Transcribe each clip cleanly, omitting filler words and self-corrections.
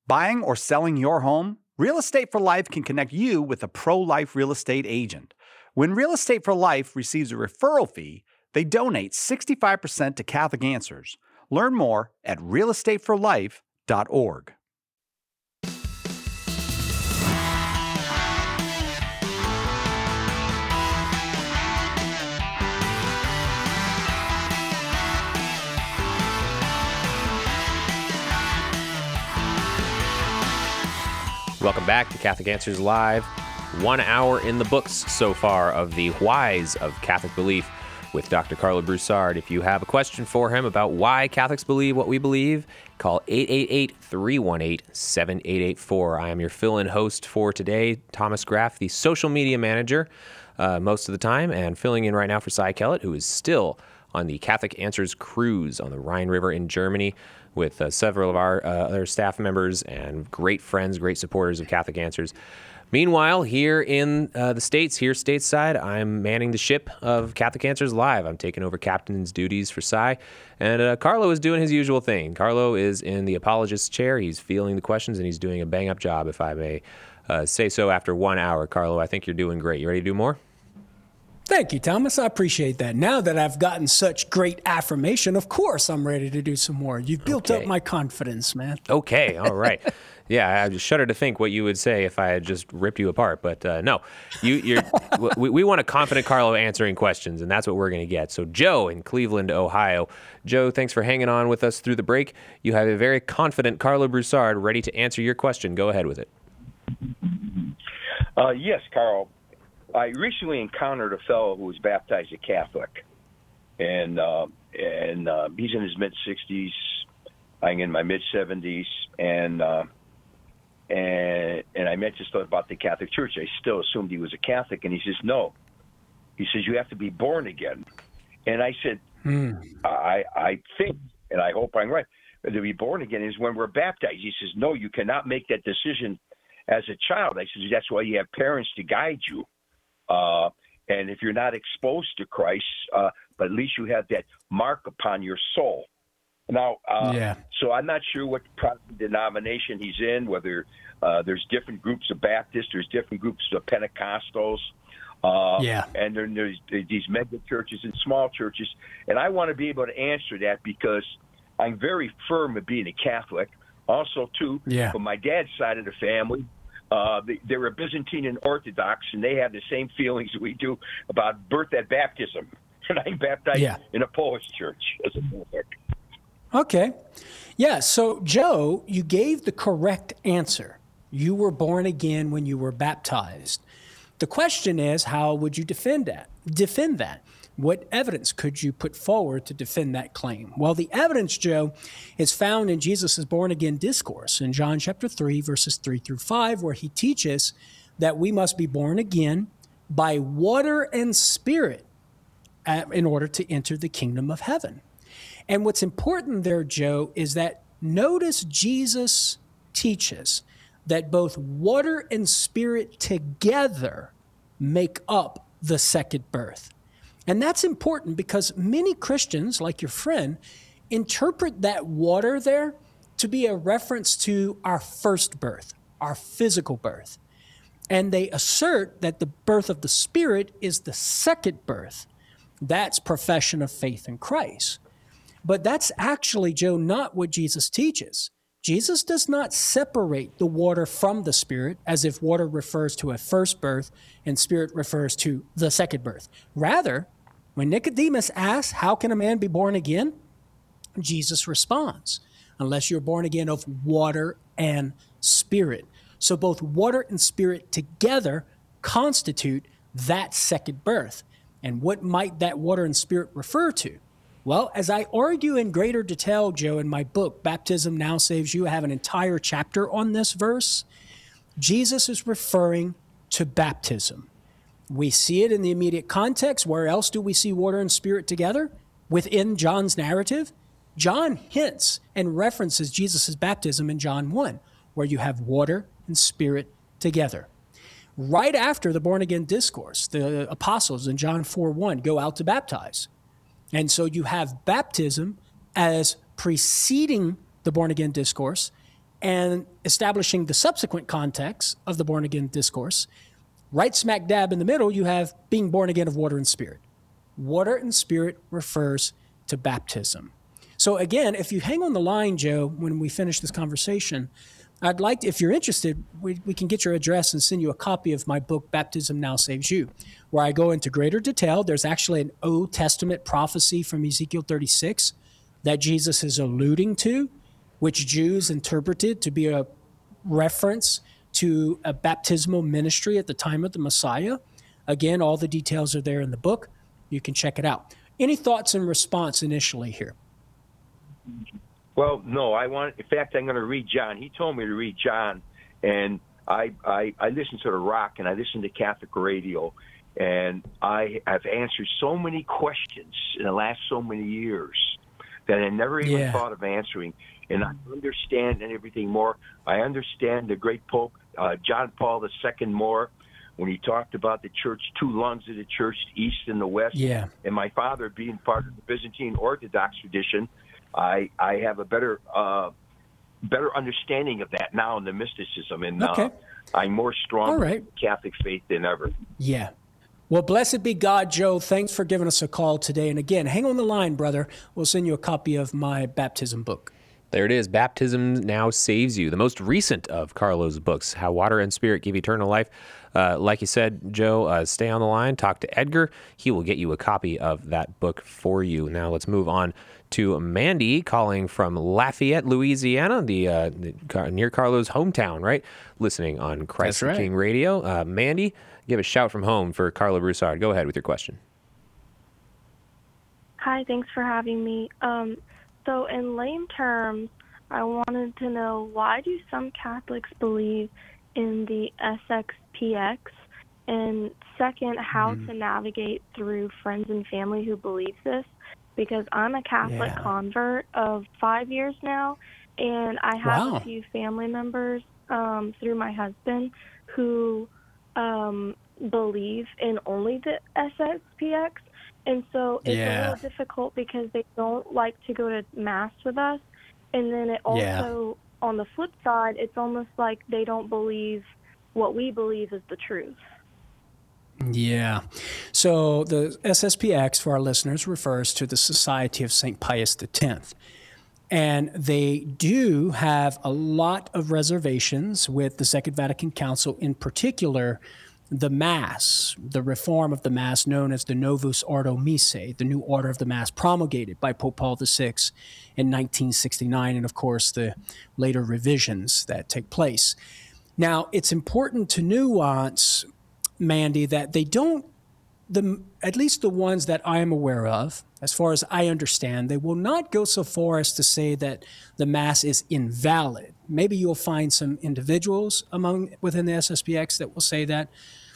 Buying or selling your home? Real Estate for Life can connect you with a pro-life real estate agent. When Real Estate for Life receives a referral fee, they donate 65% to Catholic Answers. Learn more at realestateforlife.org. Welcome back to Catholic Answers Live. 1 hour in the books so far of the whys of Catholic belief with Dr. Carlo Broussard. If you have a question for him about why Catholics believe what we believe, call 888-318-7884. I am your fill-in host for today, Thomas Graff, the social media manager most of the time, and filling in right now for Cy Kellett, who is still on the Catholic Answers cruise on the Rhine River in Germany with several of our other staff members and great friends, great supporters of Catholic Answers. Meanwhile, here in the States, here stateside, I'm manning the ship of Catholic Answers Live. I'm taking over captain's duties for Cy, and Carlo is doing his usual thing. Carlo is in the apologist's chair. He's fielding the questions, and he's doing a bang-up job, if I may say so, after 1 hour. Carlo, I think you're doing great. You ready to do more? Thank you, Thomas. I appreciate that. Now that I've gotten such great affirmation, of course I'm ready to do some more. You've built up my confidence, man. Okay, all right. Yeah, I just shudder to think what you would say if I had just ripped you apart. But no, we want a confident Carlo answering questions, and that's what we're going to get. So Joe in Cleveland, Ohio. Joe, thanks for hanging on with us through the break. You have a very confident Carlo Broussard ready to answer your question. Go ahead with it. Yes, Carl. I recently encountered a fellow who was baptized a Catholic, and he's in his mid-60s. I'm in my mid-70s, and I mentioned stuff about the Catholic Church. I still assumed he was a Catholic, and he says, no. He says, you have to be born again. And I said, I think, and I hope I'm right, to be born again is when we're baptized. He says, no, you cannot make that decision as a child. I said, that's why you have parents to guide you. And if you're not exposed to Christ, but at least you have that mark upon your soul. Now, so I'm not sure what Protestant denomination he's in, whether there's different groups of Baptists, there's different groups of Pentecostals, and then there's these mega churches and small churches. And I want to be able to answer that because I'm very firm at being a Catholic. Also, too, from my dad's side of the family, they were Byzantine and Orthodox, and they have the same feelings that we do about birth at baptism. And I'm baptized in a Polish church as a Catholic. Okay. Yeah, so Joe, you gave the correct answer. You were born again when you were baptized. The question is, how would you defend that? What evidence could you put forward to defend that claim? Well, the evidence, Joe, is found in Jesus' born-again discourse in John chapter 3, verses 3 through 5, where he teaches that we must be born again by water and spirit in order to enter the kingdom of heaven. And what's important there, Joe, is that notice Jesus teaches that both water and spirit together make up the second birth. And that's important because many Christians, like your friend, interpret that water there to be a reference to our first birth, our physical birth. And they assert that the birth of the Spirit is the second birth. That's profession of faith in Christ. But that's actually, Joe, not what Jesus teaches. Jesus does not separate the water from the Spirit as if water refers to a first birth and Spirit refers to the second birth. Rather, when Nicodemus asks, how can a man be born again? Jesus responds, unless you're born again of water and spirit. So both water and spirit together constitute that second birth. And what might that water and spirit refer to? Well, as I argue in greater detail, Joe, in my book, Baptism Now Saves You, I have an entire chapter on this verse. Jesus is referring to baptism. We see it in the immediate context. Where else do we see water and spirit together? Within John's narrative, John hints and references Jesus' baptism in John 1, where you have water and spirit together. Right after the born-again discourse, the apostles in John 4:1 go out to baptize. And so you have baptism as preceding the born-again discourse, and establishing the subsequent context of the born again discourse. Right smack dab in the middle, you have being born again of water and spirit. Water and spirit refers to baptism. So again, if you hang on the line, Joe, when we finish this conversation, I'd like to, if you're interested, we can get your address and send you a copy of my book, Baptism Now Saves You, where I go into greater detail. There's actually an Old Testament prophecy from Ezekiel 36 that Jesus is alluding to, which Jews interpreted to be a reference to a baptismal ministry at the time of the Messiah. Again, all the details are there in the book. You can check it out. Any thoughts in response initially here? Well, no, in fact, I'm going to read John. He told me to read John, and I listen to the Rock, and I listen to Catholic radio, and I have answered so many questions in the last so many years that I never even thought of answering. And I understand everything more. I understand the great Pope, John Paul II, more, when he talked about the church, two lungs of the church, the East and the West. Yeah. And my father being part of the Byzantine Orthodox tradition, I have a better understanding of that now in the mysticism, and I'm more strong in Catholic faith than ever. Yeah. Well, blessed be God, Joe. Thanks for giving us a call today. And again, hang on the line, brother. We'll send you a copy of my baptism book. There it is. Baptism Now Saves You, the most recent of Carlo's books, How Water and Spirit Give Eternal Life. Like you said, Joe, stay on the line. Talk to Edgar. He will get you a copy of that book for you. Now let's move on to Mandy calling from Lafayette, Louisiana, the near Carlo's hometown, right? Listening on Christ the King Radio. Mandy, give a shout from home for Carlo Broussard. Go ahead with your question. Hi, thanks for having me. So in lame terms, I wanted to know, why do some Catholics believe in the SXPX? And second, how to navigate through friends and family who believe this? Because I'm a Catholic convert of 5 years now, and I have a few family members through my husband who believe in only the SXPX. And so it's a little difficult because they don't like to go to Mass with us. And then it also, on the flip side, it's almost like they don't believe what we believe is the truth. Yeah. So the SSPX, for our listeners, refers to the Society of St. Pius X. And they do have a lot of reservations with the Second Vatican Council, in particular, the Mass, the reform of the Mass known as the Novus Ordo Missae, the new order of the Mass promulgated by Pope Paul VI in 1969, and of course the later revisions that take place. Now, it's important to nuance, Mandy, that they don't, at least the ones that I am aware of, as far as I understand, they will not go so far as to say that the Mass is invalid. Maybe you'll find some individuals within the SSPX that will say that.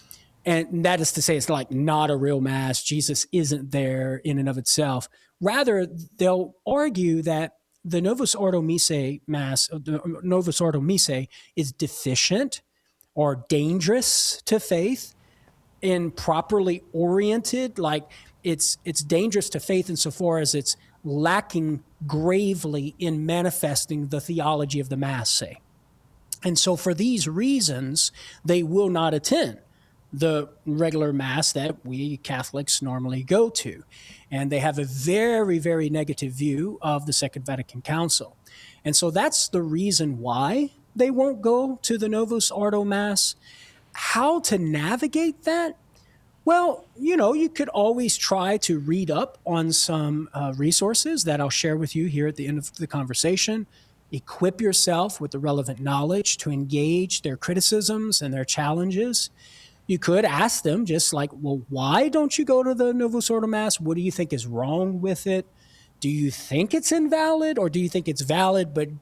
And that is to say, it's like not a real Mass. Jesus isn't there in and of itself. Rather, they'll argue that the Novus Ordo Missae Mass, the Novus Ordo Missae, is deficient or dangerous to faith, improperly oriented, like it's dangerous to faith insofar as it's lacking gravely in manifesting the theology of the Mass, say. And so for these reasons, they will not attend the regular Mass that we Catholics normally go to. And they have a very, very negative view of the Second Vatican Council. And so that's the reason why they won't go to the Novus Ordo Mass. How to navigate that? Well, you could always try to read up on some resources that I'll share with you here at the end of the conversation. Equip yourself with the relevant knowledge to engage their criticisms and their challenges. You could ask them just like, well, why don't you go to the Novus Ordo Mass? What do you think is wrong with it? Do you think it's invalid, or do you think it's valid but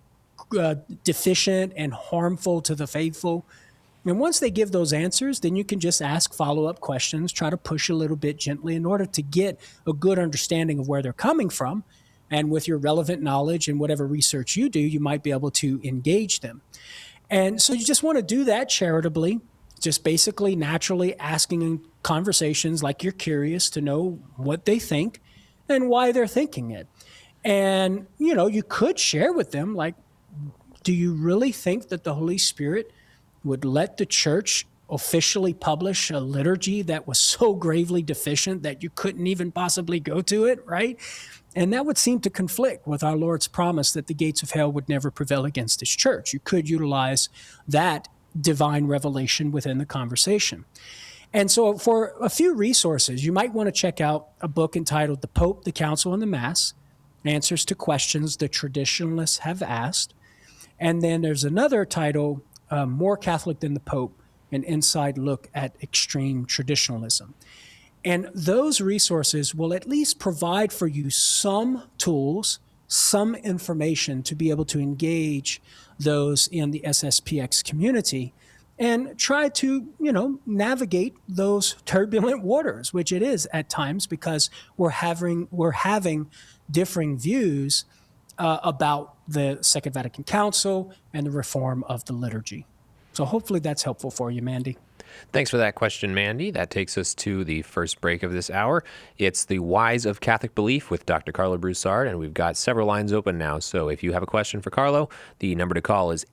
deficient and harmful to the faithful? And once they give those answers, then you can just ask follow-up questions, try to push a little bit gently in order to get a good understanding of where they're coming from. And with your relevant knowledge and whatever research you do, you might be able to engage them. And so you just want to do that charitably, just basically naturally asking in conversations like you're curious to know what they think and why they're thinking it. And, you could share with them, like, do you really think that the Holy Spirit would let the church officially publish a liturgy that was so gravely deficient that you couldn't even possibly go to it, right? And that would seem to conflict with our Lord's promise that the gates of hell would never prevail against his church. You could utilize that divine revelation within the conversation. And so for a few resources, you might want to check out a book entitled The Pope, the Council, and the Mass, Answers to Questions the Traditionalists Have Asked. And then there's another title, More Catholic Than the Pope, an inside look at extreme traditionalism. And those resources will at least provide for you some tools, some information to be able to engage those in the SSPX community and try to, navigate those turbulent waters, which it is at times because we're having differing views about the Second Vatican Council and the reform of the liturgy. So hopefully that's helpful for you, Mandy. Thanks for that question, Mandy. That takes us to the first break of this hour. It's the Whys of Catholic Belief with Dr. Carlo Broussard, and we've got several lines open now. So if you have a question for Carlo, the number to call is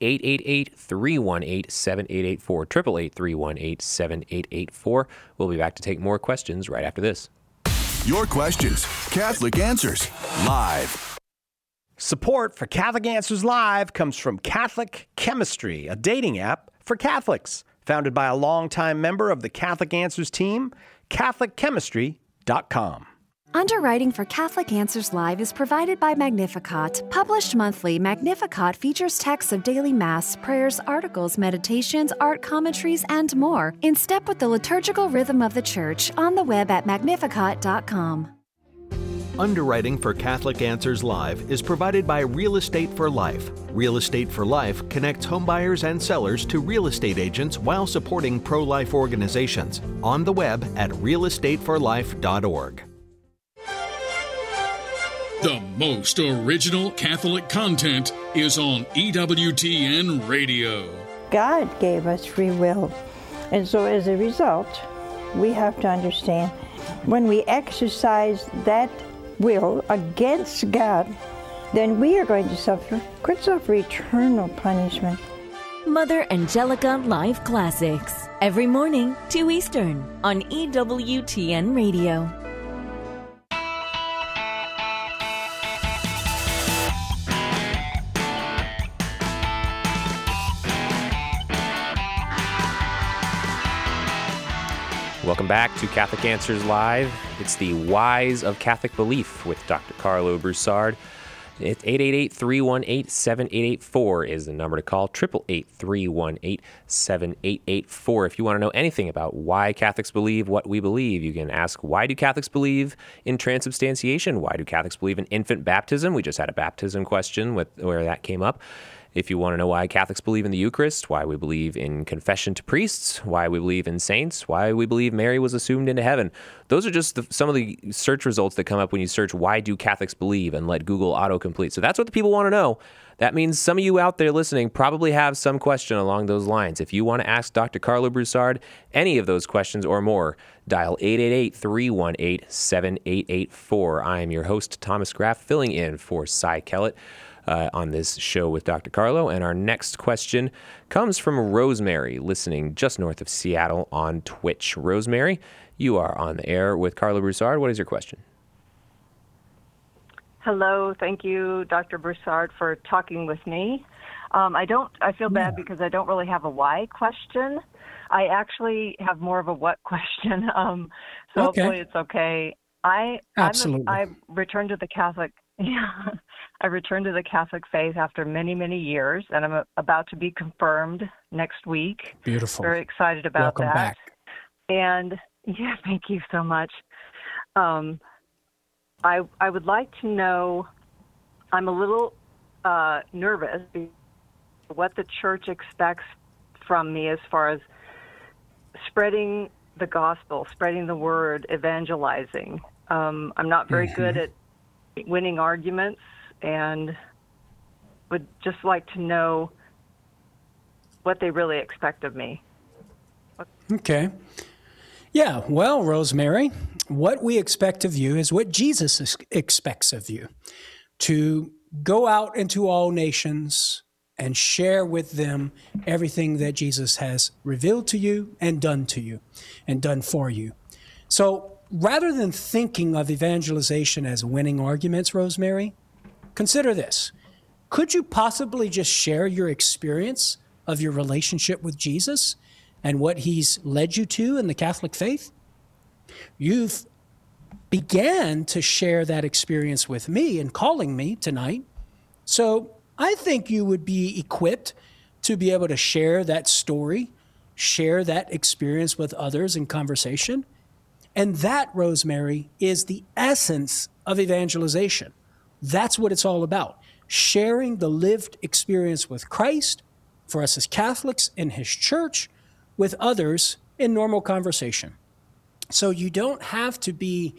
888-318-7884, 888-318-7884. We'll be back to take more questions right after this. Your questions, Catholic Answers, live. Support for Catholic Answers Live comes from Catholic Chemistry, a dating app for Catholics. Founded by a longtime member of the Catholic Answers team, CatholicChemistry.com. Underwriting for Catholic Answers Live is provided by Magnificat. Published monthly, Magnificat features texts of daily Mass, prayers, articles, meditations, art commentaries, and more, in step with the liturgical rhythm of the Church, on the web at Magnificat.com. Underwriting for Catholic Answers Live is provided by Real Estate for Life. Real Estate for Life connects homebuyers and sellers to real estate agents while supporting pro-life organizations. On the web at realestateforlife.org. The most original Catholic content is on EWTN Radio. God gave us free will, and so as a result, we have to understand when we exercise that will against God, then we are going to could suffer eternal punishment. Mother Angelica Live Classics, every morning, 2 Eastern, on EWTN Radio. Welcome back to Catholic Answers Live. It's the Whys of Catholic Belief with Dr. Carlo Broussard. It's 888-318-7884 is the number to call, 888-318-7884. If you want to know anything about why Catholics believe what we believe, you can ask, why do Catholics believe in transubstantiation? Why do Catholics believe in infant baptism? We just had a baptism question where that came up. If you want to know why Catholics believe in the Eucharist, why we believe in confession to priests, why we believe in saints, why we believe Mary was assumed into heaven, those are just some of the search results that come up when you search why do Catholics believe and let Google autocomplete. So that's what the people want to know. That means some of you out there listening probably have some question along those lines. If you want to ask Dr. Carlo Broussard any of those questions or more, dial 888-318-7884. I am your host, Thomas Graff, filling in for Cy Kellett on this show with Dr. Carlo. And our next question comes from Rosemary, listening just north of Seattle on Twitch. Rosemary, you are on the air with Carlo Broussard. What is your question? Hello. Thank you, Dr. Broussard, for talking with me. I feel bad because I don't really have a why question. I actually have more of a what question. So hopefully it's okay. Absolutely. I returned to the Catholic I returned to the Catholic faith after many, many years, and I'm about to be confirmed next week. Beautiful. Very excited about Welcome back. And yeah, thank you so much. I would like to know, I'm a little nervous what the church expects from me as far as spreading the gospel, spreading the word, evangelizing. I'm not very good at winning arguments, and would just like to know what they really expect of me. Okay. Yeah, well, Rosemary, what we expect of you is what Jesus expects of you, to go out into all nations, and share with them everything that Jesus has revealed to you and done for you. So rather than thinking of evangelization as winning arguments, Rosemary, consider this. Could you possibly just share your experience of your relationship with Jesus and what he's led you to in the Catholic faith? You've began to share that experience with me in calling me tonight. So I think you would be equipped to be able to share that story, share that experience with others in conversation. And that, Rosemary, is the essence of evangelization. That's what it's all about. Sharing the lived experience with Christ, for us as Catholics in his church, with others in normal conversation. So you don't have to be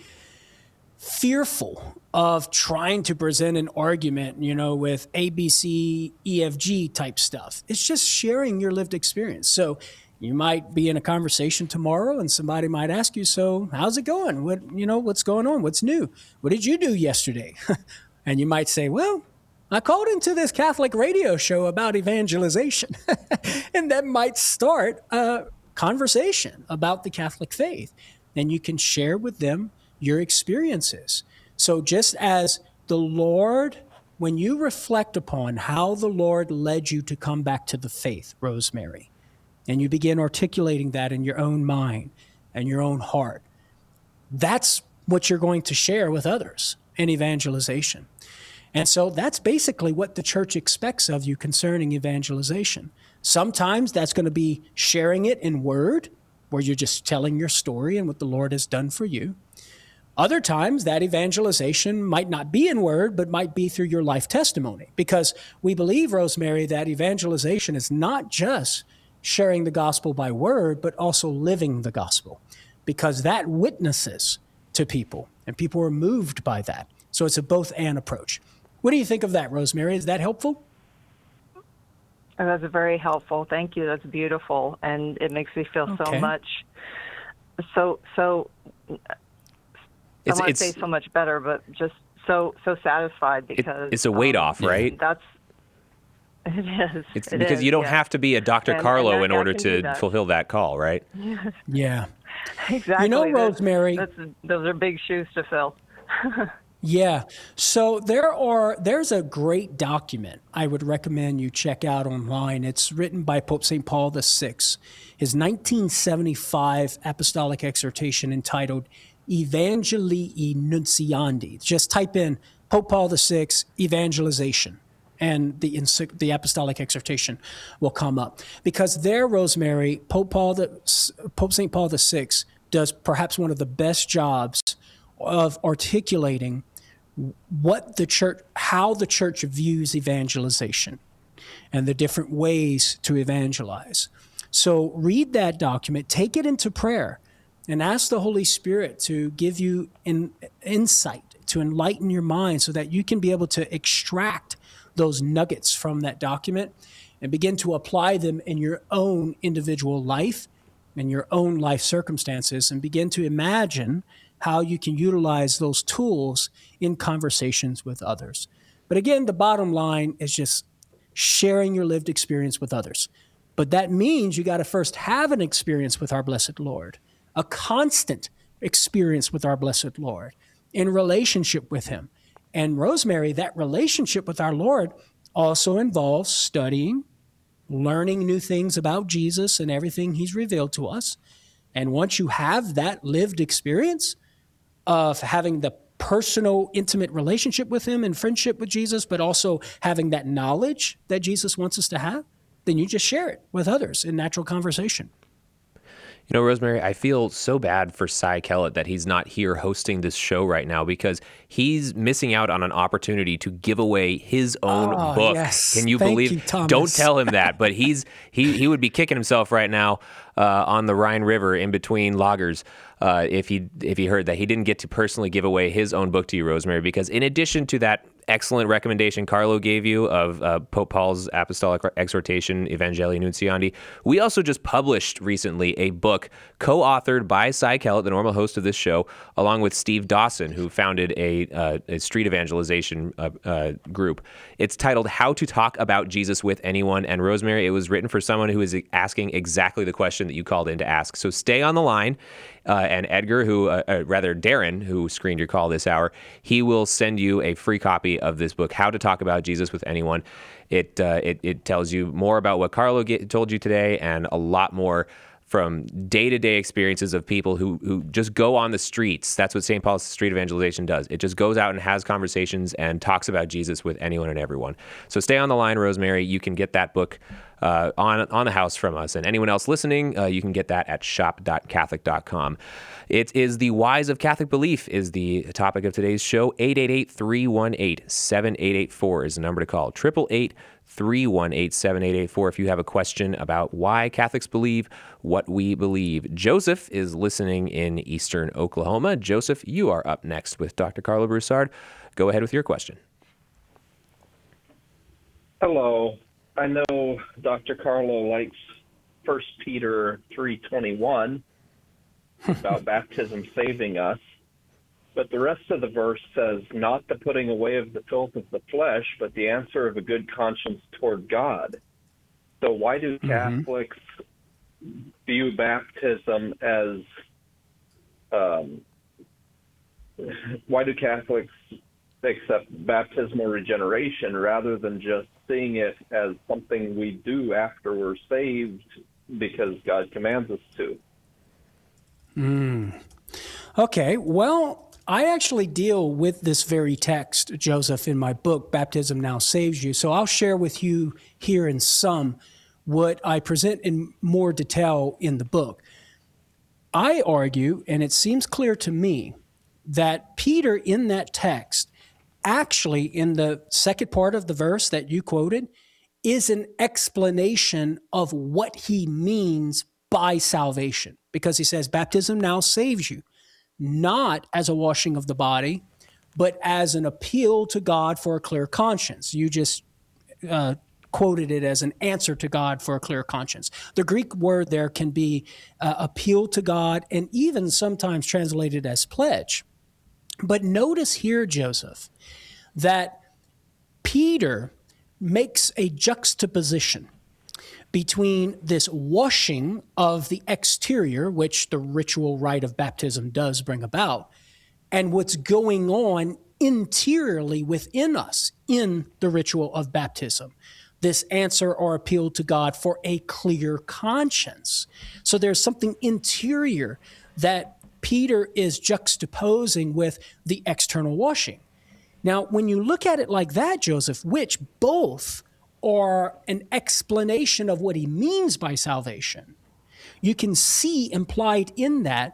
fearful of trying to present an argument, with ABC, EFG type stuff. It's just sharing your lived experience. So you might be in a conversation tomorrow and somebody might ask you, so how's it going? What's going on? What's new? What did you do yesterday? And you might say, well, I called into this Catholic radio show about evangelization. And that might start a conversation about the Catholic faith. And you can share with them your experiences. So just as the Lord, when you reflect upon how the Lord led you to come back to the faith, Rosemary, and you begin articulating that in your own mind and your own heart, that's what you're going to share with others in evangelization. And so that's basically what the church expects of you concerning evangelization. Sometimes that's going to be sharing it in word, where you're just telling your story and what the Lord has done for you. Other times, that evangelization might not be in word, but might be through your life testimony. Because we believe, Rosemary, that evangelization is not just sharing the gospel by word, but also living the gospel. Because that witnesses to people, and people are moved by that. So it's a both-and approach. What do you think of that, Rosemary? Is that helpful? That's very helpful. Thank you. That's beautiful. And it makes me feel so much, I want to say so much better, but just so satisfied because it's a weight off, right? It is. It's because you don't have to be a Dr. Carlo in order to fulfill that call, right? Yeah. Exactly. Rosemary, those are big shoes to fill. Yeah. So there's a great document I would recommend you check out online. It's written by Pope St. Paul VI, his 1975 apostolic exhortation entitled Evangelii Nunciandi. Just type in Pope Paul VI, evangelization, and the apostolic exhortation will come up. Because there, Rosemary, Pope St. Paul VI does perhaps one of the best jobs of articulating how the church views evangelization and the different ways to evangelize. So read that document, take it into prayer, and ask the Holy Spirit to give you an insight, to enlighten your mind so that you can be able to extract those nuggets from that document and begin to apply them in your own individual life and your own life circumstances, and begin to imagine how you can utilize those tools in conversations with others. But again, the bottom line is just sharing your lived experience with others. But that means you got to first have an experience with our blessed Lord, a constant experience with our blessed Lord, in relationship with him. And Rosemary, that relationship with our Lord also involves studying, learning new things about Jesus and everything he's revealed to us. And once you have that lived experience of having the personal, intimate relationship with him and friendship with Jesus, but also having that knowledge that Jesus wants us to have, then you just share it with others in natural conversation. You know, Rosemary, I feel so bad for Cy Kellett that he's not here hosting this show right now, because he's missing out on an opportunity to give away his own book. Yes. Can you Thank believe? you, Thomas. Don't tell him that, but he would be kicking himself right now on the Rhine River in between loggers if he heard that he didn't get to personally give away his own book to you, Rosemary, because in addition to that excellent recommendation Carlo gave you of Pope Paul's Apostolic Exhortation, Evangelii Nuntiandi. We also just published recently a book co-authored by Cy Kellett, the normal host of this show, along with Steve Dawson, who founded a street evangelization group. It's titled How to Talk About Jesus with Anyone. And Rosemary, it was written for someone who is asking exactly the question that you called in to ask. So stay on the line. And Edgar, Darren, who screened your call this hour, he will send you a free copy of this book, How to Talk About Jesus with Anyone. It tells you more about what Carlo told you today and a lot more from day-to-day experiences of people who just go on the streets. That's what St. Paul's Street Evangelization does. It just goes out and has conversations and talks about Jesus with anyone and everyone. So stay on the line, Rosemary. You can get that book on the house from us. And anyone else listening, you can get that at shop.catholic.com. It is the whys of Catholic belief is the topic of today's show. 888-318-7884 is the number to call. 888-318-7884 if you have a question about why Catholics believe what we believe. Joseph is listening in Eastern Oklahoma. Joseph, you are up next with Dr. Carlo Broussard. Go ahead with your question. Hello. I know Dr. Carlo likes 1 Peter 3:21 about baptism saving us, but the rest of the verse says, not the putting away of the filth of the flesh, but the answer of a good conscience toward God. So why do Catholics view baptism as, why do Catholics accept baptismal regeneration rather than just seeing it as something we do after we're saved because God commands us to? Okay, well, I actually deal with this very text, Joseph, in my book, Baptism Now Saves You. So I'll share with you here in sum what I present in more detail in the book. I argue, and it seems clear to me, that Peter in that text, actually in the second part of the verse that you quoted, is an explanation of what he means by salvation. Because he says, baptism now saves you, not as a washing of the body, but as an appeal to God for a clear conscience. You just quoted it as an answer to God for a clear conscience. The Greek word there can be appeal to God and even sometimes translated as pledge. But notice here, Joseph, that Peter makes a juxtaposition between this washing of the exterior, which the ritual rite of baptism does bring about, and what's going on interiorly within us in the ritual of baptism. This answer or appeal to God for a clear conscience. So there's something interior that Peter is juxtaposing with the external washing. Now, when you look at it like that, Joseph, which both are an explanation of what he means by salvation, you can see implied in that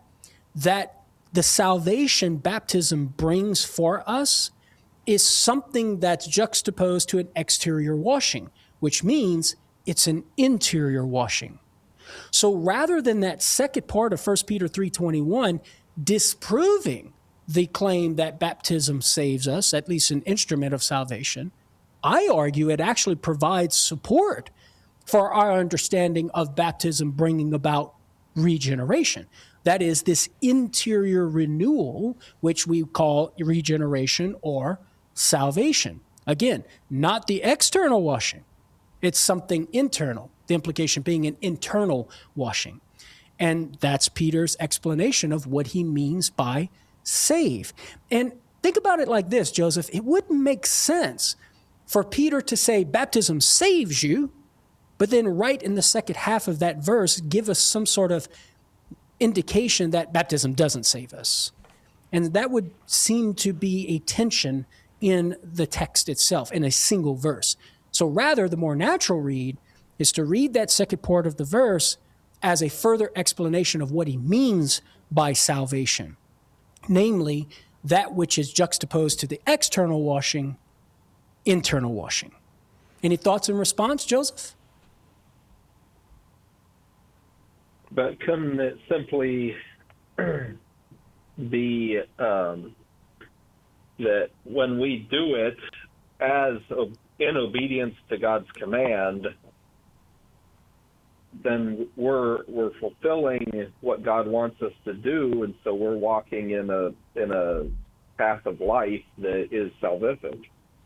the salvation baptism brings for us is something that's juxtaposed to an exterior washing, which means it's an interior washing. So rather than that second part of 1 Peter 3:21 disproving the claim that baptism saves us, at least an instrument of salvation, I argue it actually provides support for our understanding of baptism bringing about regeneration. That is, this interior renewal, which we call regeneration or salvation. Again, not the external washing. It's something internal, the implication being an internal washing. And that's Peter's explanation of what he means by save. And think about it like this, Joseph. It wouldn't make sense for Peter to say baptism saves you, but then right in the second half of that verse, give us some sort of indication that baptism doesn't save us. And that would seem to be a tension in the text itself, in a single verse. So rather, the more natural read is to read that second part of the verse as a further explanation of what he means by salvation, namely that which is juxtaposed to the external washing, internal washing. Any thoughts in response, Joseph? But couldn't it simply be that when we do it, in obedience to God's command, then we're fulfilling what God wants us to do, and so we're walking in a path of life that is salvific.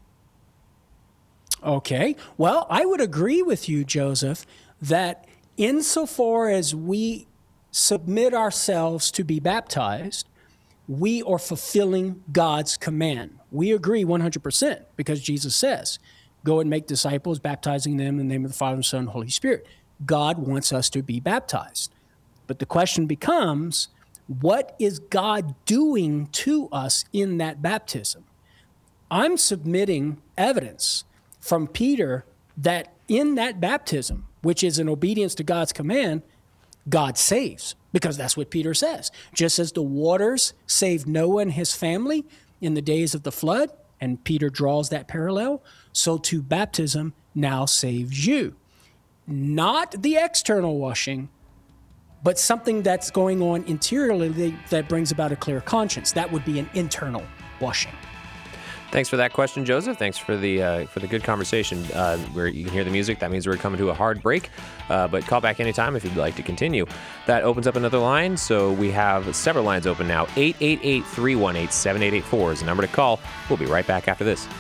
Okay. Well, I would agree with you, Joseph, that insofar as we submit ourselves to be baptized, we are fulfilling God's command. We agree 100% because Jesus says, go and make disciples, baptizing them in the name of the Father, and Son, and Holy Spirit. God wants us to be baptized. But the question becomes, what is God doing to us in that baptism? I'm submitting evidence from Peter that in that baptism, which is in obedience to God's command, God saves, because that's what Peter says. Just as the waters saved Noah and his family in the days of the flood, and Peter draws that parallel, so too baptism now saves you. Not the external washing, but something that's going on interiorly that brings about a clear conscience. That would be an internal washing. Thanks for that question, Joseph. Thanks for the good conversation. Where you can hear the music, that means we're coming to a hard break. But call back anytime if you'd like to continue. That opens up another line, so we have several lines open now. 888-318-7884 is the number to call. We'll be right back after this.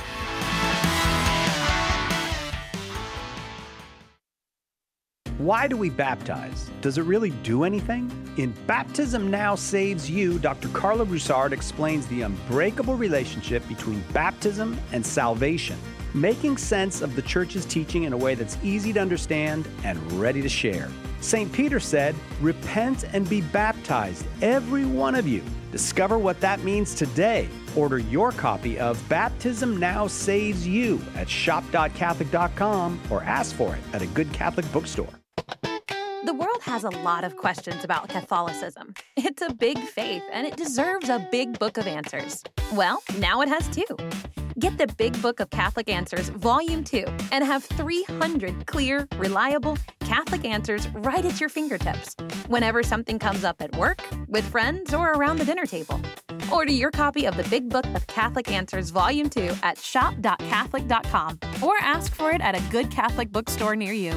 Why do we baptize? Does it really do anything? In Baptism Now Saves You, Dr. Carlo Broussard explains the unbreakable relationship between baptism and salvation, making sense of the church's teaching in a way that's easy to understand and ready to share. St. Peter said, "Repent and be baptized, every one of you." Discover what that means today. Order your copy of Baptism Now Saves You at shop.catholic.com or ask for it at a good Catholic bookstore. The world has a lot of questions about Catholicism. It's a big faith, and it deserves a big book of answers. Well, now it has two. Get the Big Book of Catholic Answers, Volume 2, and have 300 clear, reliable Catholic answers right at your fingertips, whenever something comes up at work, with friends, or around the dinner table. Order your copy of the Big Book of Catholic Answers, Volume 2 at shop.catholic.com, or ask for it at a good Catholic bookstore near you.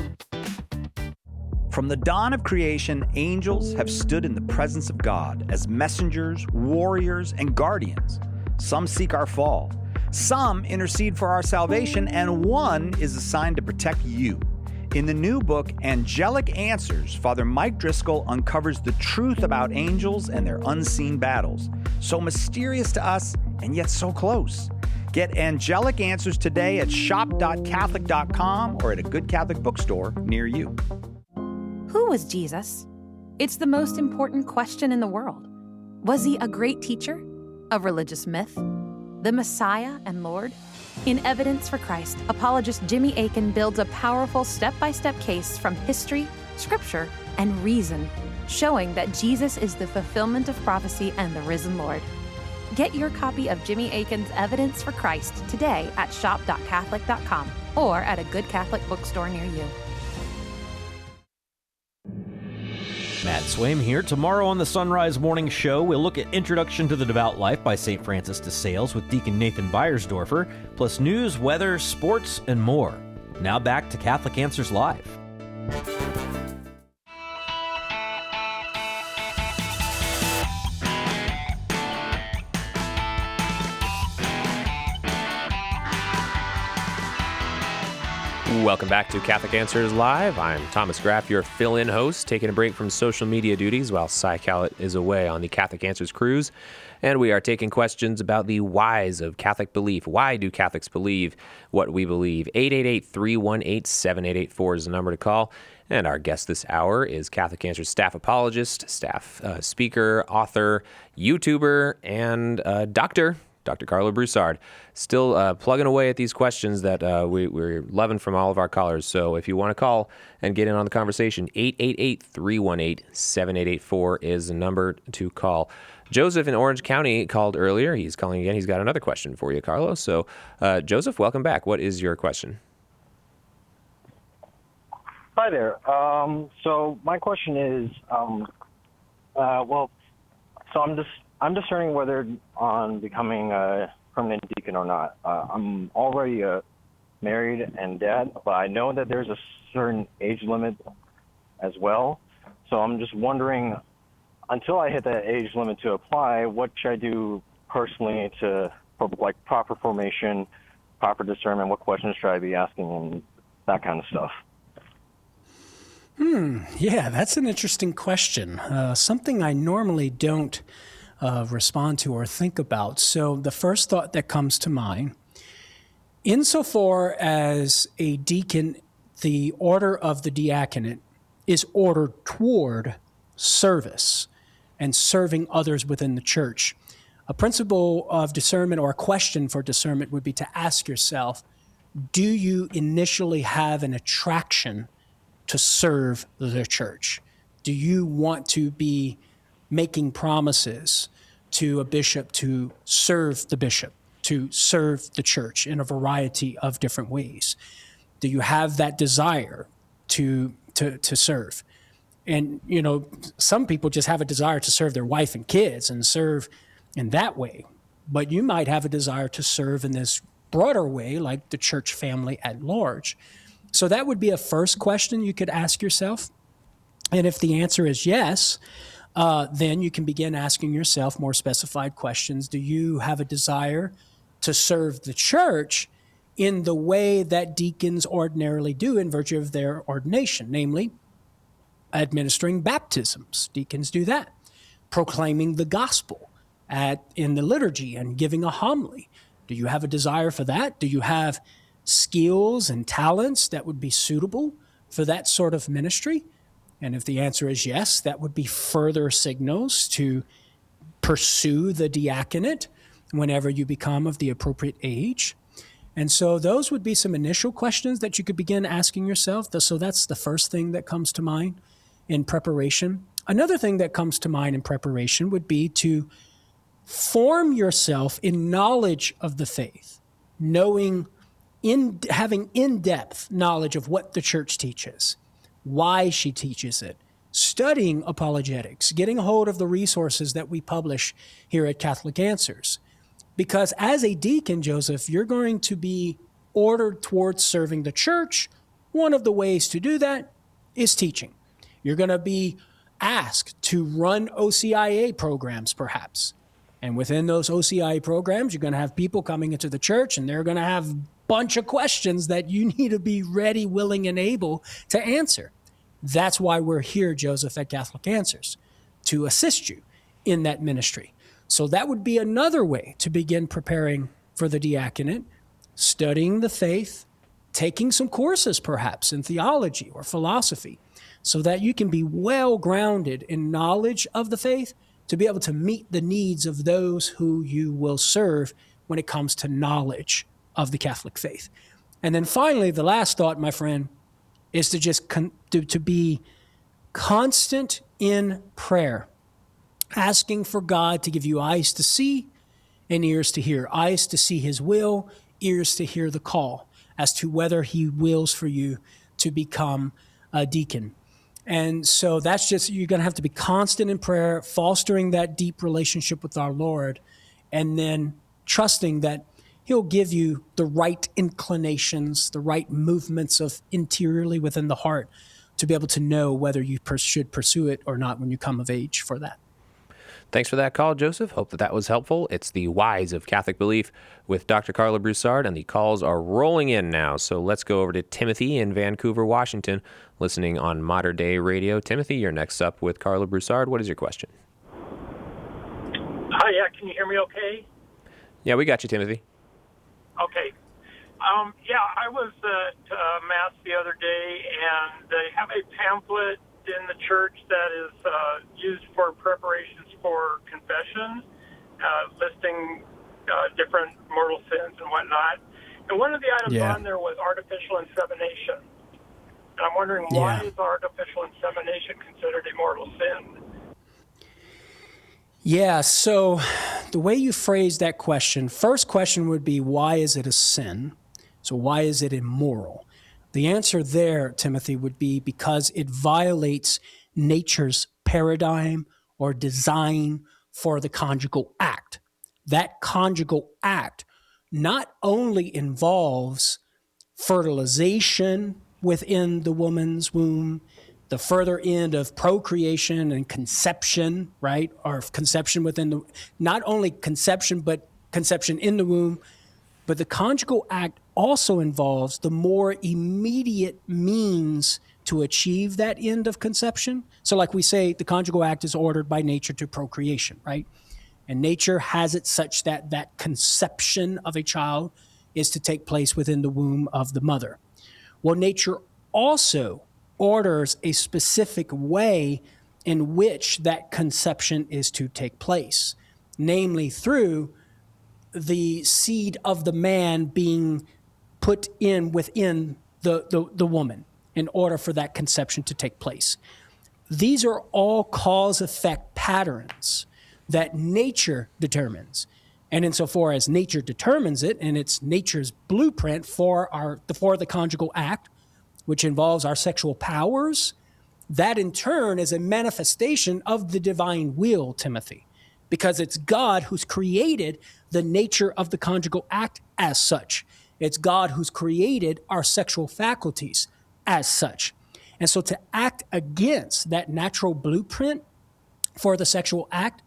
From the dawn of creation, angels have stood in the presence of God as messengers, warriors, and guardians. Some seek our fall. Some intercede for our salvation, and one is assigned to protect you. In the new book, Angelic Answers, Father Mike Driscoll uncovers the truth about angels and their unseen battles. So mysterious to us, and yet so close. Get Angelic Answers today at shop.catholic.com or at a good Catholic bookstore near you. Who was Jesus? It's the most important question in the world. Was he a great teacher? A religious myth? The Messiah and Lord? In Evidence for Christ, apologist Jimmy Akin builds a powerful step-by-step case from history, scripture, and reason, showing that Jesus is the fulfillment of prophecy and the risen Lord. Get your copy of Jimmy Akin's Evidence for Christ today at shop.catholic.com or at a good Catholic bookstore near you. Matt Swaim here. Tomorrow on the Sunrise Morning Show, we'll look at Introduction to the Devout Life by St. Francis de Sales with Deacon Nathan Beiersdorfer, plus news, weather, sports, and more. Now back to Catholic Answers Live. Welcome back to Catholic Answers Live. I'm Thomas Graff, your fill-in host, taking a break from social media duties while Cy Callett is away on the Catholic Answers cruise. And we are taking questions about the whys of Catholic belief. Why do Catholics believe what we believe? 888-318-7884 is the number to call. And our guest this hour is Catholic Answers staff apologist, staff speaker, author, YouTuber, and doctor. Dr. Carlo Broussard, still plugging away at these questions that we're loving from all of our callers. So if you want to call and get in on the conversation, 888-318-7884 is the number to call. Joseph in Orange County called earlier. He's calling again. He's got another question for you, Carlo. So Joseph, welcome back. What is your question? Hi there. So my question is, I'm discerning whether on becoming a permanent deacon or not. I'm already married and dad, but I know that there's a certain age limit as well. So I'm just wondering, until I hit that age limit to apply, what should I do personally to, like, proper formation, proper discernment? What questions should I be asking, and that kind of stuff? Yeah, that's an interesting question. Something I normally don't respond to or think about. So the first thought that comes to mind, insofar as a deacon, the order of the diaconate is ordered toward service and serving others within the church. A principle of discernment, or a question for discernment, would be to ask yourself, do you initially have an attraction to serve the church? Do you want to be making promises to a bishop to serve the bishop, to serve the church in a variety of different ways? Do you have that desire to serve? And, you know, some people just have a desire to serve their wife and kids and serve in that way. But you might have a desire to serve in this broader way, like the church family at large. So that would be a first question you could ask yourself. And if the answer is yes, then you can begin asking yourself more specified questions. Do you have a desire to serve the church in the way that deacons ordinarily do in virtue of their ordination, namely administering baptisms? Deacons do that. Proclaiming the gospel in the liturgy and giving a homily. Do you have a desire for that? Do you have skills and talents that would be suitable for that sort of ministry? And if the answer is yes, that would be further signals to pursue the diaconate whenever you become of the appropriate age. And so those would be some initial questions that you could begin asking yourself. So that's the first thing that comes to mind in preparation. Another thing that comes to mind in preparation would be to form yourself in knowledge of the faith, having in-depth knowledge of what the church teaches, why she teaches it, studying apologetics, getting a hold of the resources that we publish here at Catholic Answers. Because as a deacon, Joseph, you're going to be ordered towards serving the church. One of the ways to do that is teaching. You're going to be asked to run OCIA programs, perhaps. And within those OCIA programs, you're going to have people coming into the church, and they're going to have a bunch of questions that you need to be ready, willing, and able to answer. That's why we're here, Joseph, at Catholic Answers, to assist you in that ministry. So that would be another way to begin preparing for the diaconate, studying the faith, taking some courses perhaps in theology or philosophy, so that you can be well grounded in knowledge of the faith to be able to meet the needs of those who you will serve when it comes to knowledge of the Catholic faith. And then finally, the last thought, my friend, is to just to be constant in prayer, asking for God to give you eyes to see and ears to hear, eyes to see his will, ears to hear the call as to whether he wills for you to become a deacon. And so that's just, you're going to have to be constant in prayer, fostering that deep relationship with our Lord, and then trusting that he'll give you the right inclinations, the right movements of interiorly within the heart to be able to know whether you should pursue it or not when you come of age for that. Thanks for that call, Joseph. Hope that was helpful. It's the Whys of Catholic Belief with Dr. Carla Broussard, and the calls are rolling in now. So let's go over to Timothy in Vancouver, Washington, listening on Modern Day Radio. Timothy, you're next up with Carla Broussard. What is your question? Hi, yeah, can you hear me okay? Yeah, we got you, Timothy. Okay. I was at Mass the other day, and they have a pamphlet in the church that is used for preparations for confession, listing different mortal sins and whatnot. And one of the items on there was artificial insemination. And I'm wondering, why is artificial insemination considered a mortal sin? Yeah, so the way you phrase that question, first question would be, why is it a sin? So why is it immoral? The answer there, Timothy, would be because it violates nature's paradigm or design for the conjugal act. that conjugal act not only involves fertilization within the woman's womb, the further end of procreation and conception, right? Or conception within the, not only conception, but conception in the womb, but the conjugal act also involves the more immediate means to achieve that end of conception. So like we say, the conjugal act is ordered by nature to procreation, right? And nature has it such that that conception of a child is to take place within the womb of the mother. Well, nature also orders a specific way in which that conception is to take place, namely through the seed of the man being put in within the woman in order for that conception to take place. These are all cause-effect patterns that nature determines. And insofar as nature determines it, and it's nature's blueprint for the conjugal act, which involves our sexual powers, that in turn is a manifestation of the divine will, Timothy, because it's God who's created the nature of the conjugal act as such. It's God who's created our sexual faculties as such. And so to act against that natural blueprint for the sexual act,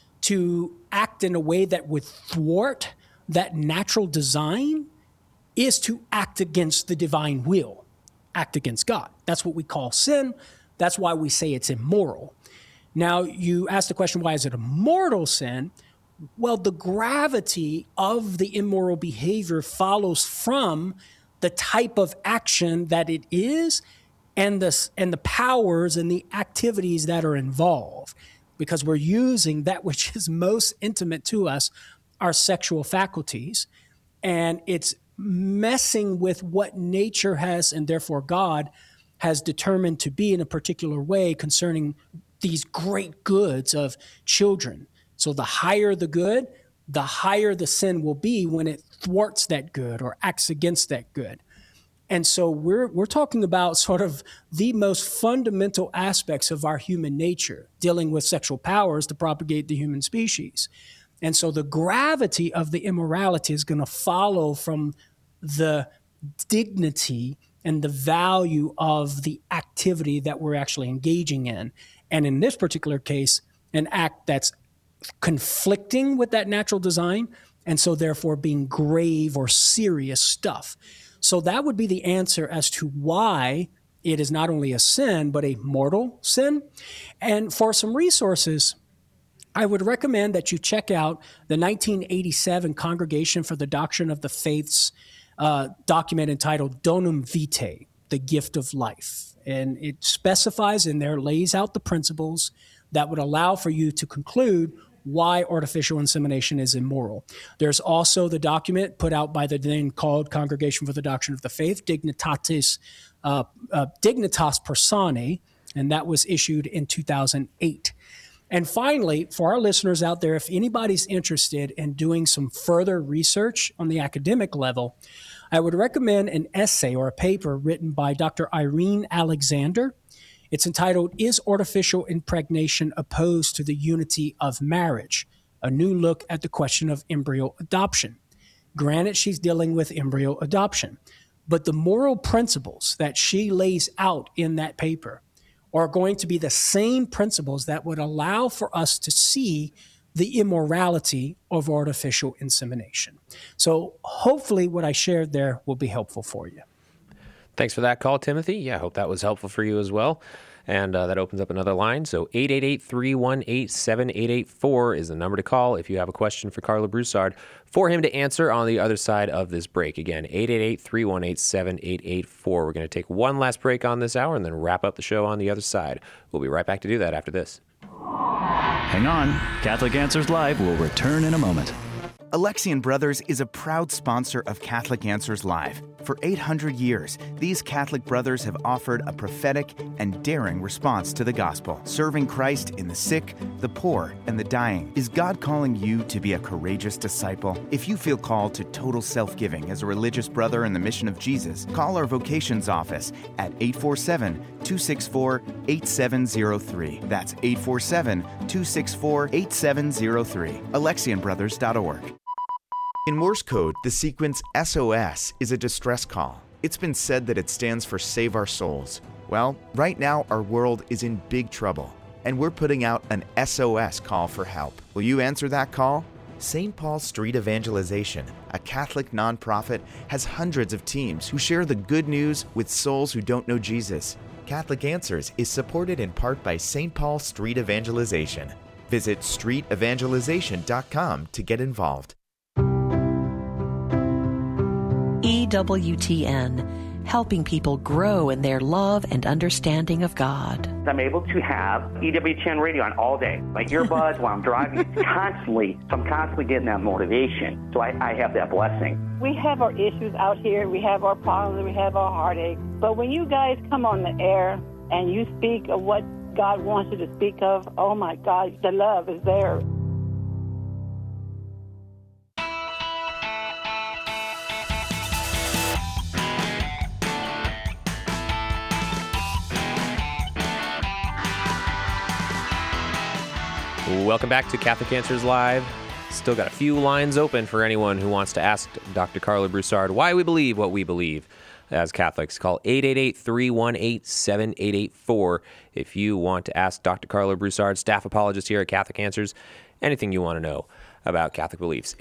to act in a way that would thwart that natural design, is to act against the divine will, act against God. That's what we call sin. That's why we say it's immoral. Now, you asked the question, why is it a mortal sin? Well, the gravity of the immoral behavior follows from the type of action that it is and the powers and the activities that are involved, because we're using that which is most intimate to us, our sexual faculties, and it's messing with what nature has, and therefore God has determined to be in a particular way concerning these great goods of children. So the higher the good, the higher the sin will be when it thwarts that good or acts against that good. And so we're talking about sort of the most fundamental aspects of our human nature, dealing with sexual powers to propagate the human species. And so the gravity of the immorality is going to follow from the dignity and the value of the activity that we're actually engaging in. And in this particular case, an act that's conflicting with that natural design, and so therefore being grave or serious stuff. So that would be the answer as to why it is not only a sin, but a mortal sin. And for some resources, I would recommend that you check out the 1987 Congregation for the Doctrine of the Faith's document entitled Donum Vitae, the Gift of Life. And it specifies in there, lays out the principles that would allow for you to conclude why artificial insemination is immoral. There's also the document put out by the then called Congregation for the Doctrine of the Faith, Dignitas Personae, and that was issued in 2008. And finally, for our listeners out there, if anybody's interested in doing some further research on the academic level, I would recommend an essay or a paper written by Dr. Irene Alexander. It's entitled, Is Artificial Impregnation Opposed to the Unity of Marriage? A New Look at the Question of Embryo Adoption. Granted, she's dealing with embryo adoption, but the moral principles that she lays out in that paper are going to be the same principles that would allow for us to see the immorality of artificial insemination. So hopefully what I shared there will be helpful for you. Thanks for that call, Timothy. Yeah, I hope that was helpful for you as well. And that opens up another line. So 888-318-7884 is the number to call if you have a question for Carlo Broussard for him to answer on the other side of this break. Again, 888-318-7884. We're going to take one last break on this hour and then wrap up the show on the other side. We'll be right back to do that after this. Hang on. Catholic Answers Live will return in a moment. Alexian Brothers is a proud sponsor of Catholic Answers Live. For 800 years, these Catholic brothers have offered a prophetic and daring response to the gospel, serving Christ in the sick, the poor, and the dying. Is God calling you to be a courageous disciple? If you feel called to total self-giving as a religious brother in the mission of Jesus, call our vocations office at 847-264-8703. That's 847-264-8703. AlexianBrothers.org. In Morse code, the sequence SOS is a distress call. It's been said that it stands for Save Our Souls. Well, right now our world is in big trouble, and we're putting out an SOS call for help. Will you answer that call? St. Paul Street Evangelization, a Catholic nonprofit, has hundreds of teams who share the good news with souls who don't know Jesus. Catholic Answers is supported in part by St. Paul Street Evangelization. Visit streetevangelization.com to get involved. EWTN, helping people grow in their love and understanding of God. I'm able to have EWTN radio on all day. My earbuds while I'm driving, I'm constantly getting that motivation. So I have that blessing. We have our issues out here. We have our problems. We have our heartaches. But when you guys come on the air and you speak of what God wants you to speak of, oh my God, the love is there. Welcome back to Catholic Answers Live. Still got a few lines open for anyone who wants to ask Dr. Carla Broussard why we believe what we believe as Catholics. Call 888-318-7884 if you want to ask Dr. Carla Broussard, staff apologist here at Catholic Answers, anything you want to know about Catholic beliefs.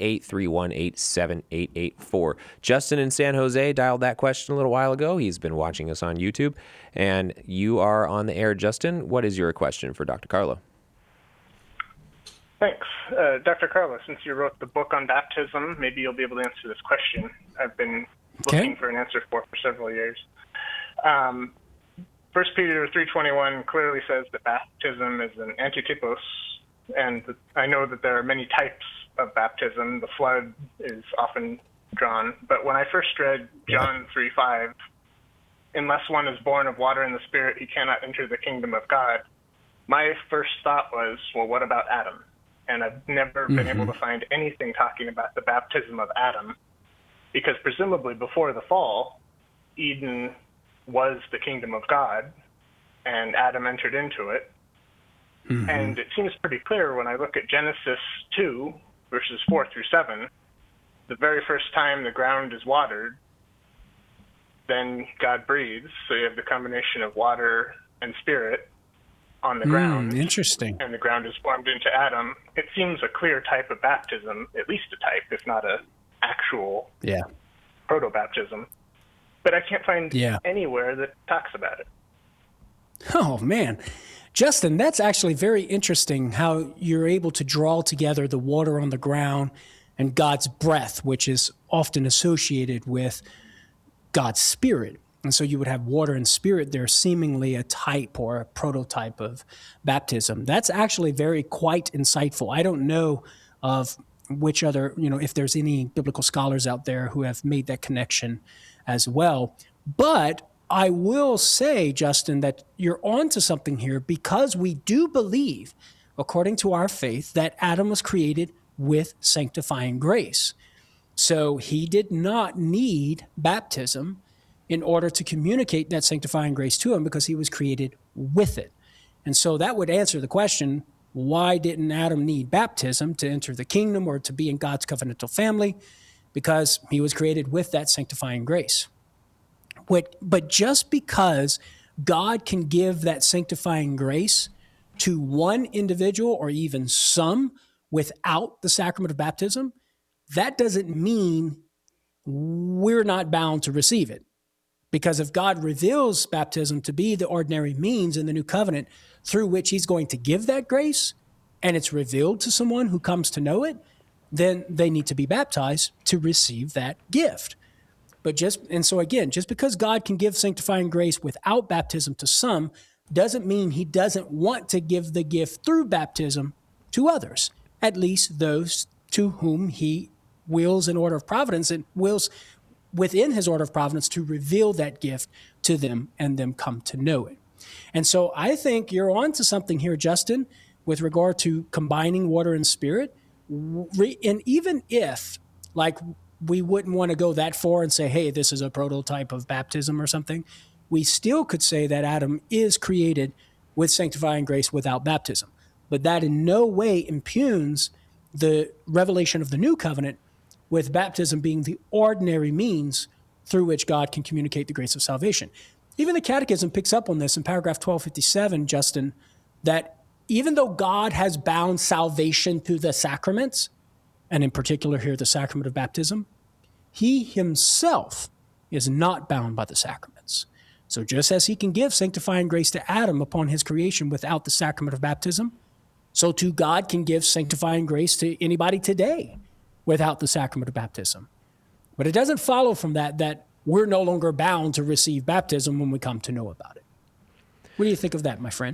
888-318-7884. Justin in San Jose dialed that question a little while ago. He's been watching us on YouTube. And you are on the air, Justin. What is your question for Dr. Carla? Thanks. Dr. Carla, since you wrote the book on baptism, maybe you'll be able to answer this question I've been looking for an answer for several years. 1 Peter 3:21 clearly says that baptism is an antitypos, and I know that there are many types of baptism. The flood is often drawn, but when I first read John 3:5, unless one is born of water and the Spirit, he cannot enter the kingdom of God, my first thought was, well, what about Adam? And I've never been able to find anything talking about the baptism of Adam, because presumably before the fall, Eden was the kingdom of God, and Adam entered into it. And it seems pretty clear when I look at Genesis 2, verses 4 through 7, the very first time the ground is watered, then God breathes. So you have the combination of water and spirit on the ground. Interesting. And the ground is formed into Adam. It seems a clear type of baptism, at least a type, if not a actual proto-baptism. But I can't find anywhere that talks about it. Oh, man. Justin, that's actually very interesting how you're able to draw together the water on the ground and God's breath, which is often associated with God's Spirit. And so you would have water and spirit there, seemingly a type or a prototype of baptism. That's actually quite insightful. I don't know of which other, if there's any biblical scholars out there who have made that connection as well. But I will say, Justin, that you're onto something here, because we do believe, according to our faith, that Adam was created with sanctifying grace. So he did not need baptism in order to communicate that sanctifying grace to him, because he was created with it. And so that would answer the question, why didn't Adam need baptism to enter the kingdom or to be in God's covenantal family? Because he was created with that sanctifying grace. But just because God can give that sanctifying grace to one individual or even some without the sacrament of baptism, that doesn't mean we're not bound to receive it. Because if God reveals baptism to be the ordinary means in the new covenant through which he's going to give that grace, and it's revealed to someone who comes to know it, then they need to be baptized to receive that gift. Just because God can give sanctifying grace without baptism to some, doesn't mean he doesn't want to give the gift through baptism to others, at least those to whom he wills in order of providence and wills within his order of providence to reveal that gift to them and them come to know it. And so I think you're on to something here, Justin, with regard to combining water and spirit. And even if, like, we wouldn't want to go that far and say, hey, this is a prototype of baptism or something, we still could say that Adam is created with sanctifying grace without baptism. But that in no way impugns the revelation of the new covenant, with baptism being the ordinary means through which God can communicate the grace of salvation. Even the Catechism picks up on this in paragraph 1257, Justin, that even though God has bound salvation to the sacraments, and in particular here the sacrament of baptism, he himself is not bound by the sacraments. So just as he can give sanctifying grace to Adam upon his creation without the sacrament of baptism, so too God can give sanctifying grace to anybody today without the sacrament of baptism. But it doesn't follow from that we're no longer bound to receive baptism when we come to know about it. What do you think of that, my friend?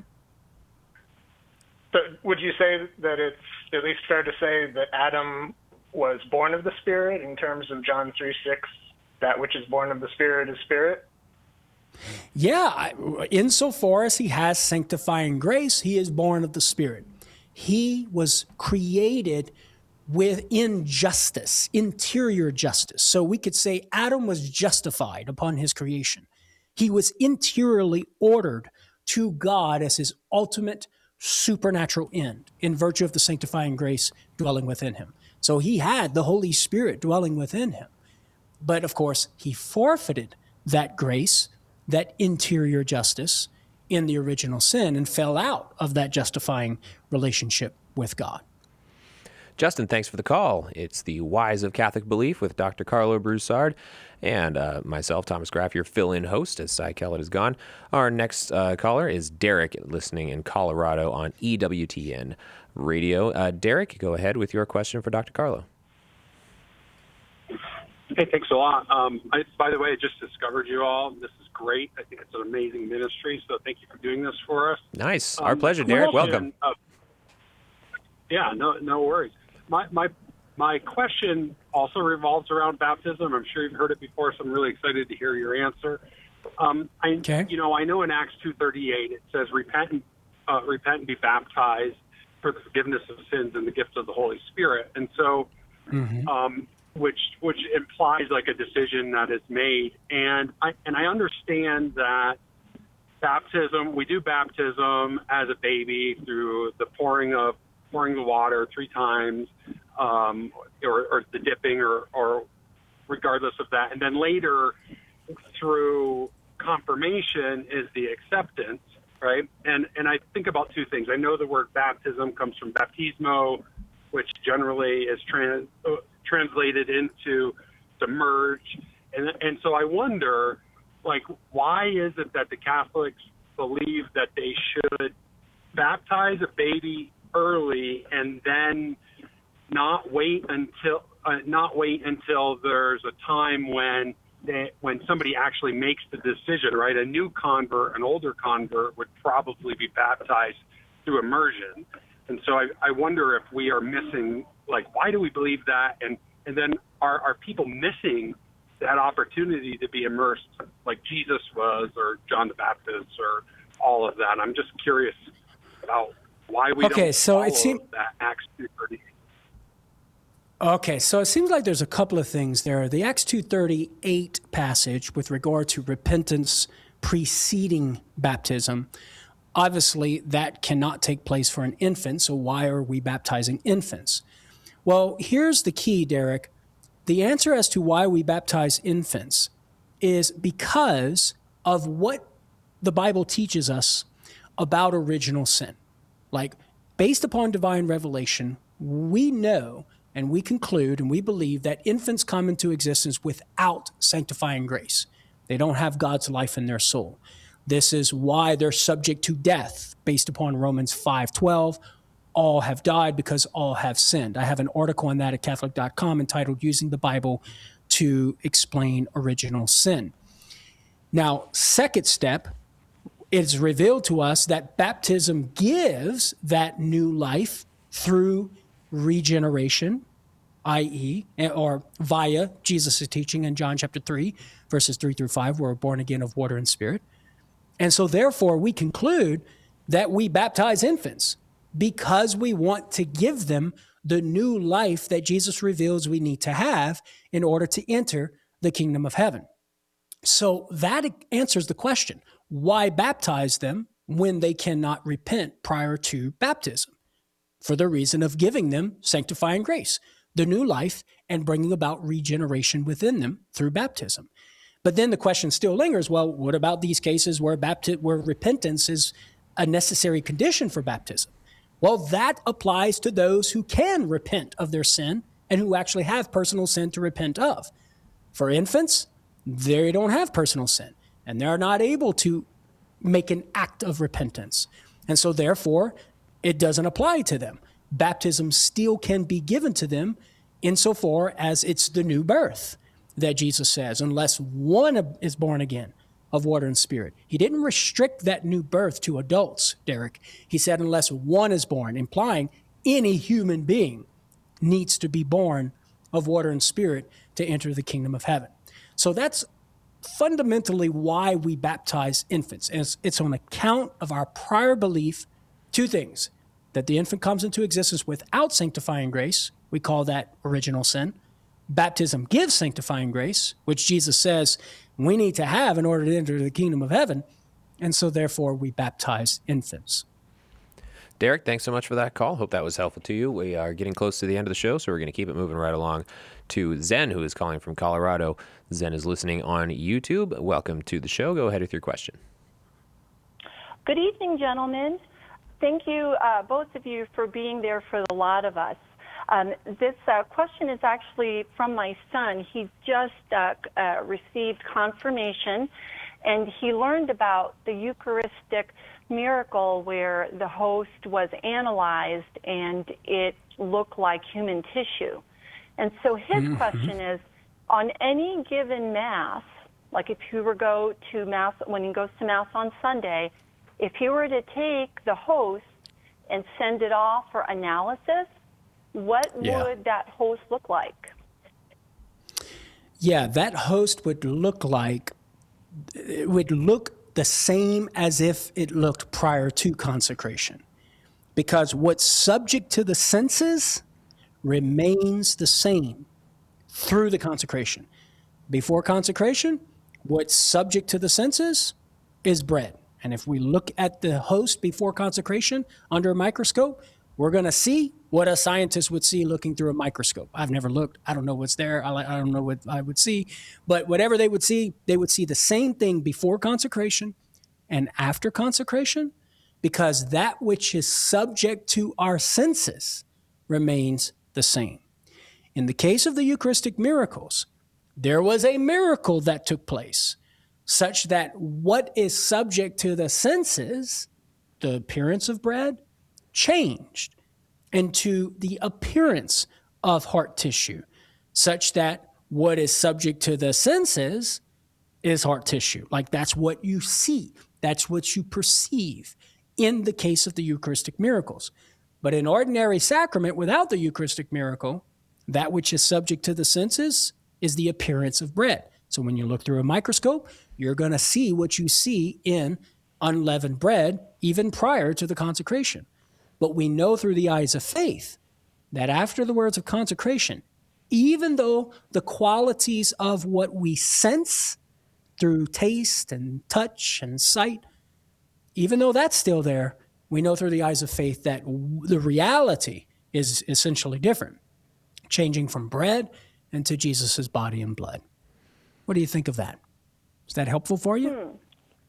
So would you say that it's at least fair to say that Adam was born of the Spirit in terms of John 3:6, that which is born of the Spirit is spirit? Yeah, insofar as he has sanctifying grace, he is born of the Spirit. He was created within justice, interior justice. So we could say Adam was justified upon his creation. He was interiorly ordered to God as his ultimate supernatural end in virtue of the sanctifying grace dwelling within him. So he had the Holy Spirit dwelling within him. But of course, he forfeited that grace, that interior justice in the original sin and fell out of that justifying relationship with God. Justin, thanks for the call. It's the Whys of Catholic Belief with Dr. Carlo Broussard and myself, Thomas Graff, your fill-in host as Cy Kellett is gone. Our next caller is Derek, listening in Colorado on EWTN Radio. Derek, go ahead with your question for Dr. Carlo. Hey, thanks a lot. By the way, I just discovered you all. This is great. I think it's an amazing ministry, so thank you for doing this for us. Nice. Our pleasure, Derek. Welcome. Yeah, no worries. My question also revolves around baptism. I'm sure you've heard it before, so I'm really excited to hear your answer. I know in Acts 2:38 it says, repent and be baptized for the forgiveness of sins and the gift of the Holy Spirit. And so, which implies like a decision that is made. And I understand that baptism, we do baptism as a baby through the pouring the water 3 times, or the dipping, or regardless of that. And then later, through confirmation, is the acceptance, right? And I think about 2 things. I know the word baptism comes from baptismo, which generally is translated into submerge. And so I wonder, like, why is it that the Catholics believe that they should baptize a baby early and then not wait until there's a time when somebody actually makes the decision, right? A new convert, an older convert would probably be baptized through immersion. And so I wonder if we are missing, like, why do we believe that? And then are people missing that opportunity to be immersed like Jesus was, or John the Baptist, or all of that? I'm just curious about why we don't follow that Acts 2:38. Okay, so it seems like there's a couple of things there. The Acts 2:38 passage with regard to repentance preceding baptism, obviously that cannot take place for an infant, so why are we baptizing infants? Well, here's the key, Derek. The answer as to why we baptize infants is because of what the Bible teaches us about original sin. Like, based upon divine revelation, we know and we conclude and we believe that infants come into existence without sanctifying grace. They don't have God's life in their soul. This is why they're subject to death, based upon Romans 5:12. All have died because all have sinned. I have an article on that at Catholic.com entitled Using the Bible to Explain Original Sin. Now, second step, it's revealed to us that baptism gives that new life through regeneration, i.e., or via Jesus' teaching in John chapter 3, verses 3 through 5, we're born again of water and spirit. And so therefore we conclude that we baptize infants because we want to give them the new life that Jesus reveals we need to have in order to enter the kingdom of heaven. So that answers the question, why baptize them when they cannot repent prior to baptism? For the reason of giving them sanctifying grace, the new life, and bringing about regeneration within them through baptism. But then the question still lingers, well, what about these cases where repentance is a necessary condition for baptism? Well, that applies to those who can repent of their sin and who actually have personal sin to repent of. For infants, they don't have personal sin, and they're not able to make an act of repentance. And so therefore, it doesn't apply to them. Baptism still can be given to them insofar as it's the new birth that Jesus says, unless one is born again of water and spirit. He didn't restrict that new birth to adults, Derek. He said unless one is born, implying any human being needs to be born of water and spirit to enter the kingdom of heaven. So that's fundamentally why we baptize infants. And it's on account of our prior belief, two things, that the infant comes into existence without sanctifying grace. We call that original sin. Baptism gives sanctifying grace, which Jesus says we need to have in order to enter the kingdom of heaven. And so therefore we baptize infants. Derek, thanks so much for that call. Hope that was helpful to you. We are getting close to the end of the show, so we're going to keep it moving right along to Zen, who is calling from Colorado. Zen is listening on YouTube. Welcome to the show. Go ahead with your question. Good evening, gentlemen. Thank you, both of you, for being there for the lot of us. This question is actually from my son. He just received confirmation, and he learned about the Eucharistic miracle where the host was analyzed and it looked like human tissue. And so his question is, on any given Mass, like if he were go to Mass, when he goes to Mass on Sunday, if he were to take the host and send it off for analysis, what would that host look like? Yeah, that host would look the same as if it looked prior to consecration. Because what's subject to the senses remains the same through the consecration. Before consecration, what's subject to the senses is bread. And if we look at the host before consecration under a microscope, we're going to see what a scientist would see looking through a microscope. I've never looked. I don't know what's there. I don't know what I would see. But whatever they would see the same thing before consecration and after consecration, because that which is subject to our senses remains the same. In the case of the Eucharistic miracles, there was a miracle that took place such that what is subject to the senses, the appearance of bread, changed into the appearance of heart tissue, such that what is subject to the senses is heart tissue. Like that's what you see. That's what you perceive in the case of the Eucharistic miracles. But in ordinary sacrament, without the Eucharistic miracle, that which is subject to the senses is the appearance of bread. So when you look through a microscope, you're going to see what you see in unleavened bread, even prior to the consecration. But we know through the eyes of faith that after the words of consecration, even though the qualities of what we sense through taste and touch and sight, even though that's still there, we know through the eyes of faith that the reality is essentially different, changing from bread into Jesus' body and blood. What do you think of that? Is that helpful for you?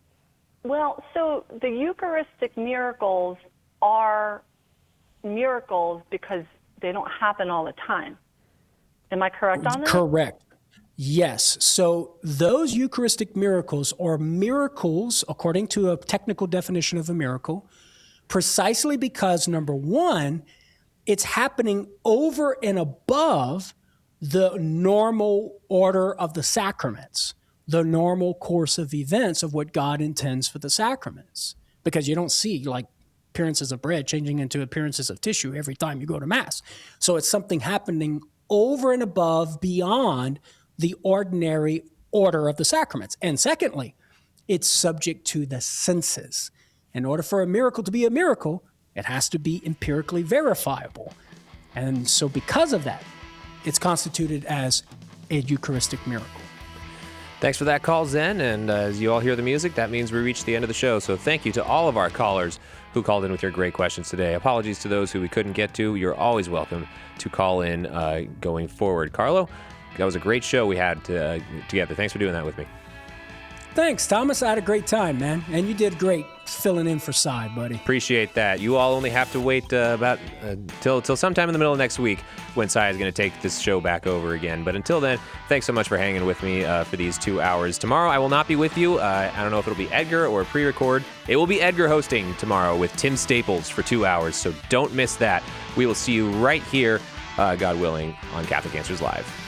Well, so the Eucharistic miracles are miracles because they don't happen all the time. Am I correct on that? Correct. Yes. So those Eucharistic miracles are miracles, according to a technical definition of a miracle, precisely because, number one, it's happening over and above the normal order of the sacraments, the normal course of events of what God intends for the sacraments. Because you don't see like appearances of bread changing into appearances of tissue every time you go to Mass. So it's something happening over and above, beyond the ordinary order of the sacraments. And secondly, it's subject to the senses. In order for a miracle to be a miracle, it has to be empirically verifiable. And so because of that, it's constituted as a Eucharistic miracle. Thanks for that call, Zen. And as you all hear the music, that means we reached the end of the show. So thank you to all of our callers who called in with your great questions today. Apologies to those who we couldn't get to. You're always welcome to call in going forward. Carlo, that was a great show we had together. Thanks for doing that with me. Thanks, Thomas. I had a great time, man. And you did great filling in for Cy, buddy. Appreciate that. You all only have to wait about till sometime in the middle of next week when Cy is going to take this show back over again. But until then, thanks so much for hanging with me for these 2 hours. Tomorrow, I will not be with you. I don't know if it'll be Edgar or a pre-record. It will be Edgar hosting tomorrow with Tim Staples for 2 hours, so don't miss that. We will see you right here, God willing, on Catholic Answers Live.